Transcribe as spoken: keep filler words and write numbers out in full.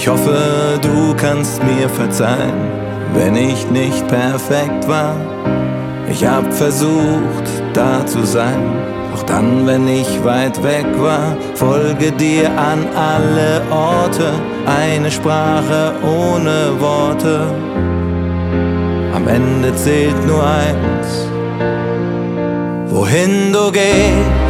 Ich hoffe, du kannst mir verzeihen, wenn ich nicht perfekt war. Ich hab versucht, da zu sein, auch dann, wenn ich weit weg war. Folge dir an alle Orte, eine Sprache ohne Worte. Am Ende zählt nur eins: wohin du gehst,